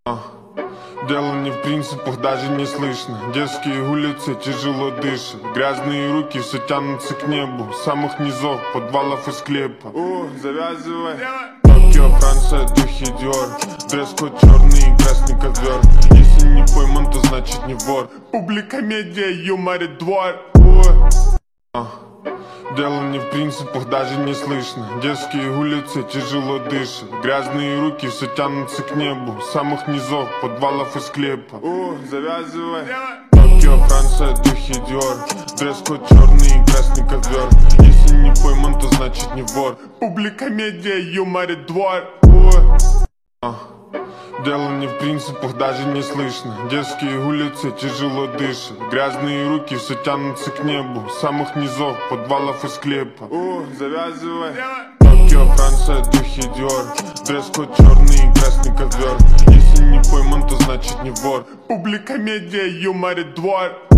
Дело не в принципах, даже не слышно. Детские улицы тяжело дышат. Грязные руки все тянутся к небу. С самых низов, подвалов и склепа. Завязывай. Токио, Франция, духи Диор. Дресс-код черный и красный ковер. Если не пойман, то значит не вор. Публика, медиа, юмор и двор. Дело не в принципах, даже не слышно. Детские улицы тяжело дышат. Грязные руки все тянутся к небу. С самых низов, подвалов и склепа. Завязывай. Токио, Франция, духи Диор. Дресс-код черный и красный ковер. Если не пойман, то значит не вор. Публика, медиа, юмор и двор. Дело не в принципах, даже не слышно. Детские улицы тяжело дышат. Грязные руки все тянутся к небу. С самых низов, подвалов и склепа. Завязывай. Токио, Франция, духи Диор. Дресс-код черный и красный ковер. Если не пойман, то значит не вор. Публика, медиа, юмор и двор.